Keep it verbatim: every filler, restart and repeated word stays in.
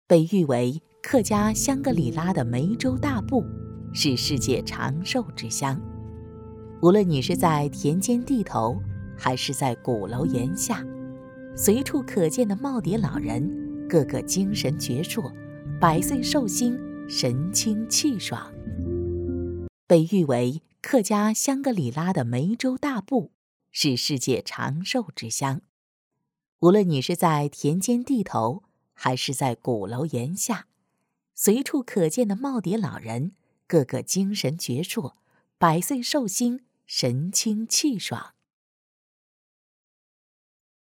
被誉为客家香格里拉的梅州大布，是世界长寿之乡。无论你是在田间地头，还是在鼓楼檐下，随处可见的耄耋老人，个个精神矍铄，百岁寿星，神清气爽。被誉为客家香格里拉的梅州大布，是世界长寿之乡。无论你是在田间地头，还是在鼓楼檐下，随处可见的耄耋老人，个个精神矍铄，百岁寿星，神清气爽。